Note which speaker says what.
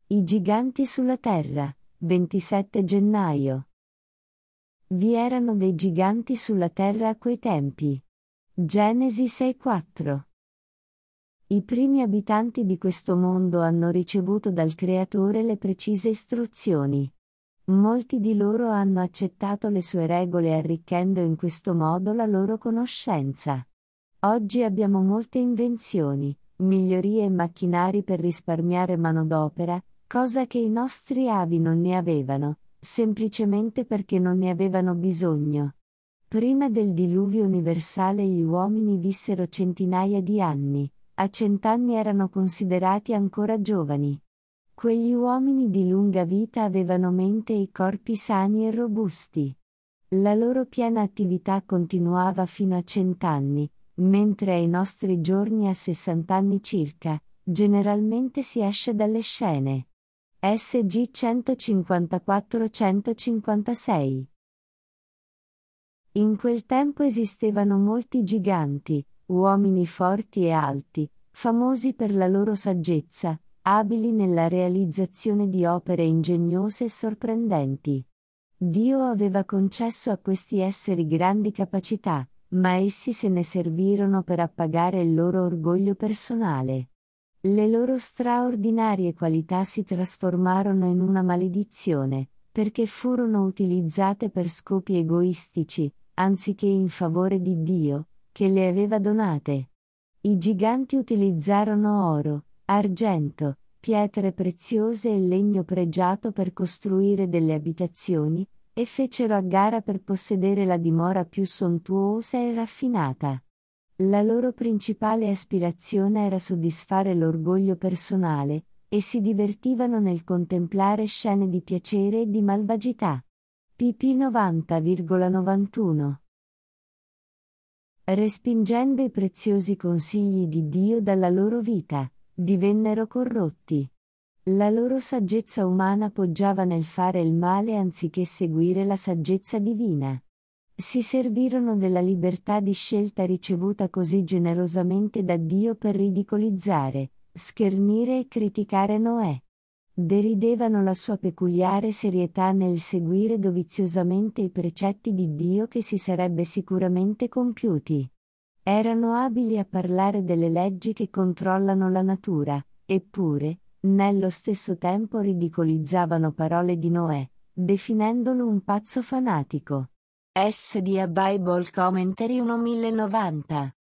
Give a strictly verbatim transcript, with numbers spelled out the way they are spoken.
Speaker 1: I giganti sulla terra, ventisette gennaio. Vi erano dei giganti sulla terra a quei tempi. Genesi sei quattro. I primi abitanti di questo mondo hanno ricevuto dal Creatore le precise istruzioni. Molti di loro hanno accettato le sue regole arricchendo in questo modo la loro conoscenza. Oggi abbiamo molte invenzioni, migliorie e macchinari per risparmiare manodopera, cosa che i nostri avi non ne avevano, semplicemente perché non ne avevano bisogno. Prima del diluvio universale gli uomini vissero centinaia di anni, a cent'anni erano considerati ancora giovani. Quegli uomini di lunga vita avevano mente e corpi sani e robusti. La loro piena attività continuava fino a cent'anni, mentre ai nostri giorni a sessant'anni circa, generalmente si esce dalle scene. S G centocinquantaquattro centocinquantasei. In quel tempo esistevano molti giganti, uomini forti e alti, famosi per la loro saggezza, abili nella realizzazione di opere ingegnose e sorprendenti. Dio aveva concesso a questi esseri grandi capacità, ma essi se ne servirono per appagare il loro orgoglio personale. Le loro straordinarie qualità si trasformarono in una maledizione, perché furono utilizzate per scopi egoistici, anziché in favore di Dio, che le aveva donate. I giganti utilizzarono oro, argento, pietre preziose e legno pregiato per costruire delle abitazioni, e fecero a gara per possedere la dimora più sontuosa e raffinata. La loro principale aspirazione era soddisfare l'orgoglio personale, e si divertivano nel contemplare scene di piacere e di malvagità. P P novanta virgola novantuno. Respingendo i preziosi consigli di Dio dalla loro vita, divennero corrotti. La loro saggezza umana poggiava nel fare il male anziché seguire la saggezza divina. Si servirono della libertà di scelta ricevuta così generosamente da Dio per ridicolizzare, schernire e criticare Noè. Deridevano la sua peculiare serietà nel seguire doviziosamente i precetti di Dio che si sarebbe sicuramente compiuti. Erano abili a parlare delle leggi che controllano la natura, eppure, nello stesso tempo ridicolizzavano parole di Noè, definendolo un pazzo fanatico. S D A Bible Commentary uno mille novanta